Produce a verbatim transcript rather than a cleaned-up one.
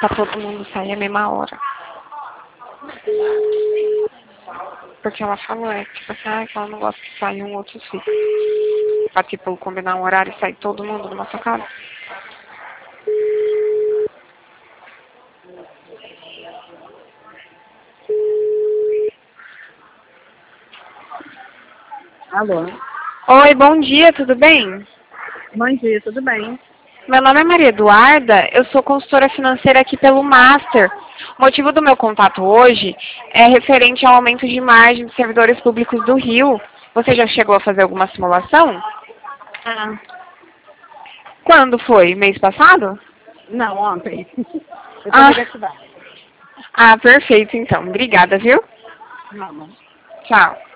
pra todo mundo sair a mesma hora. Porque ela falou, é tipo assim, ah, que ela não gosta que saia um outro fica. Pra tipo, combinar um horário e sair todo mundo numa sacada. Alô? Oi, bom dia, tudo bem? Bom dia, tudo bem? Meu nome é Maria Eduarda, eu sou consultora financeira aqui pelo Master. O motivo do meu contato hoje é referente ao aumento de margem dos servidores públicos do Rio. Você já chegou a fazer alguma simulação? Ah, Quando foi? Mês passado? não, ontem. Eu tô Ah, negativada. ah perfeito então. Obrigada, viu? Não, não. Tchau.